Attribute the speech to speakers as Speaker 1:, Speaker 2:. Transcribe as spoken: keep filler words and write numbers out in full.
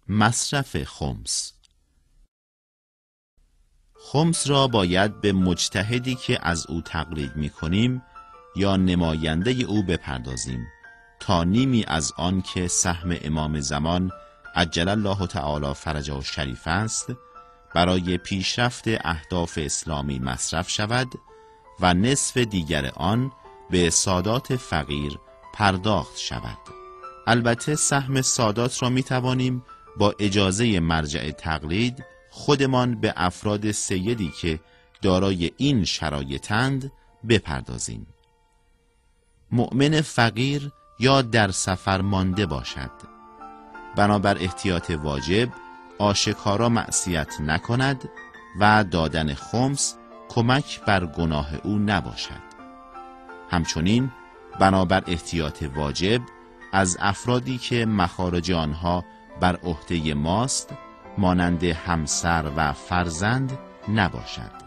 Speaker 1: مصرف خمس. خمس را باید به مجتهدی که از او تقلید می کنیم یا نماینده او بپردازیم تا نیمی از آن که سهم امام زمان عجل الله تعالی فرجه شریف است برای پیشرفت اهداف اسلامی مصرف شود و نصف دیگر آن به سادات فقیر پرداخت شود. البته سهم سادات را می توانیم با اجازه مرجع تقلید خودمان به افراد سیدی که دارای این شرایطند بپردازیم. مؤمن فقیر یا در سفر مانده باشد، بنابر احتیاط واجب آشکارا معصیت نکند و دادن خمس کمک بر گناه او نباشد. همچنین بنابر احتیاط واجب از افرادی که مخارج آنها بر عهده ماست مانند همسر و فرزند نباشد.